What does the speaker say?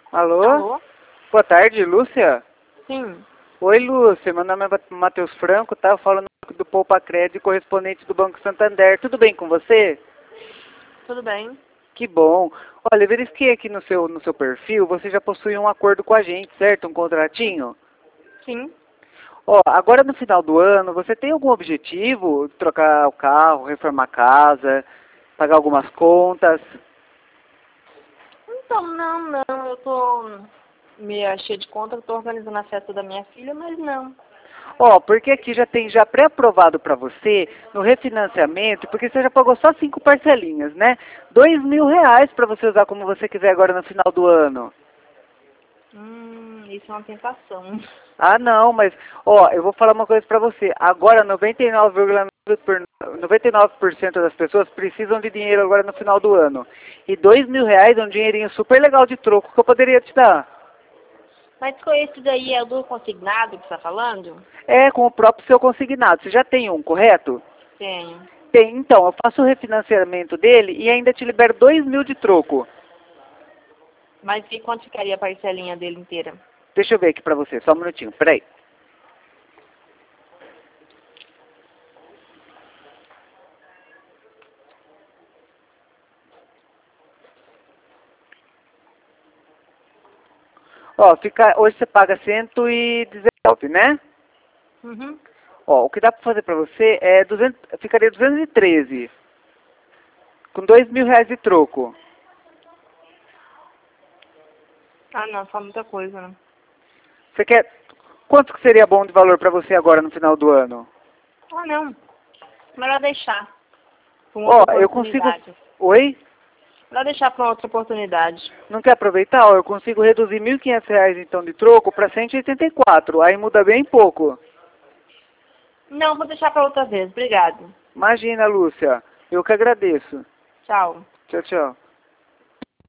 Alô? Alô? Boa tarde, Lúcia? Sim. Oi, Lúcia. Meu nome é Matheus Franco, tá? Eu falo do Poupa Crédito, correspondente do Banco Santander. Tudo bem com você? Tudo bem? Que bom. Olha, eu verifiquei aqui no seu perfil, você já possui um acordo com a gente, certo? Um contratinho? Sim. Ó, agora no final do ano, você tem algum objetivo? Trocar o carro, reformar a casa, pagar algumas contas? Então, não. Eu tô meio cheia de conta, eu tô organizando a festa da minha filha, mas não. Ó, porque aqui já tem já pré-aprovado para você no refinanciamento, porque você já pagou só 5 parcelinhas, né? R$ 2.000 para você usar como você quiser agora no final do ano. Isso é uma tentação. Ah, não, mas, ó, eu vou falar uma coisa para você. Agora, 99% das pessoas precisam de dinheiro agora no final do ano. E R$ 2.000 é um dinheirinho super legal de troco que eu poderia te dar. Mas com esse daí é o do consignado que você tá falando? É, com o próprio seu consignado. Você já tem um, correto? Tenho. Tem, então, eu faço o refinanciamento dele e ainda te libero R$ 2.000 de troco. Mas e quanto ficaria a parcelinha dele inteira? Deixa eu ver aqui pra você, só um minutinho, peraí. Ó, hoje você paga 119, né? Uhum. Ó, o que dá pra fazer pra você é ficaria 213, com R$ 2.000 de troco. Ah, não, só muita coisa, né? Você quer, quanto que seria bom de valor pra você agora no final do ano? Ah, não. Melhor deixar pra uma Ó, outra eu consigo, oportunidade. oi? Melhor deixar pra uma outra oportunidade. Não quer aproveitar? Ó, eu consigo reduzir R$ 1.500 então de troco pra 184, aí muda bem pouco. Não, vou deixar pra outra vez. Obrigado. Imagina, Lúcia, eu que agradeço. Tchau. Tchau, tchau.